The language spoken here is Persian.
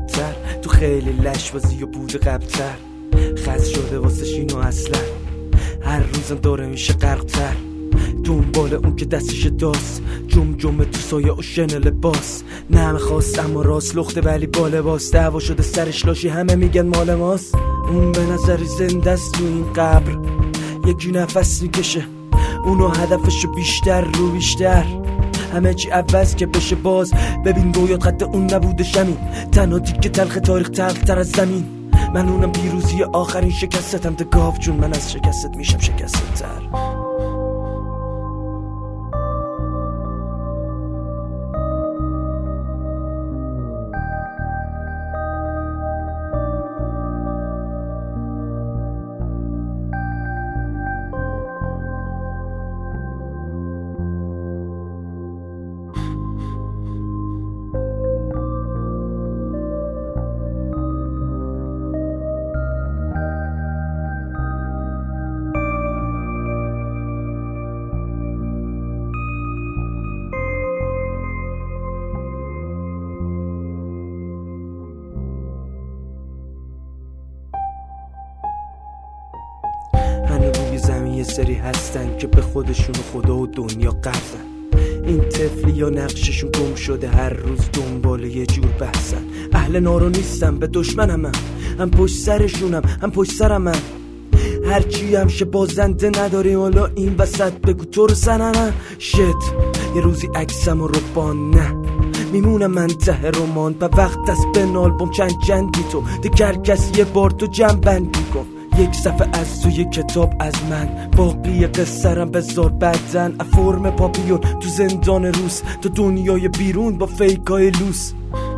بدتر، تو خیلی لشبازی و بود قبلتر، خز شده واسه شینو اصلا هر روزم داره میشه غرق‌تر، دنبال اون که دستش داست، جمجمه تو سایه و شن لباس، نه خواست اما راست لخته ولی با لباس، دعوا شده سرش لاشی همه میگن مال ماست، اون به نظری زنده است تو این قبر، یکی نفس میکشه اونو هدفشو بیشتر رو بیشتر، همه چی عوض که بشه باز، ببین رویات خط اون نبوده شمین، تنها دیگه تلخ تاریخ تلختر از زمین، من اونم پیروزی آخرین شکستم دگاف، چون من از شکست میشم شکست تر. روی زمین یه سری هستن که به خودشون و خدا و دنیا قرضن، این طفلی یا نقششون گم شده هر روز دنبال یه جور بحثن، اهل نارو نیستم به دشمنم هم پشت سرشونم هم پشت سرم من، هرچی همشه بازنده نداریم حالا این وسط بگو تو رو سننم شت، یه روزی عکسم و ربان نه میمونم من ته رمان، به وقت از بنال بم چندی تو دیگر کسی یه بار تو جمع بندی کن، یک صفحه از توی کتاب از من، باقی قصرم بذار بدن، فرم پاپیون تو زندان روس، تو دنیای بیرون با فیکای لوس.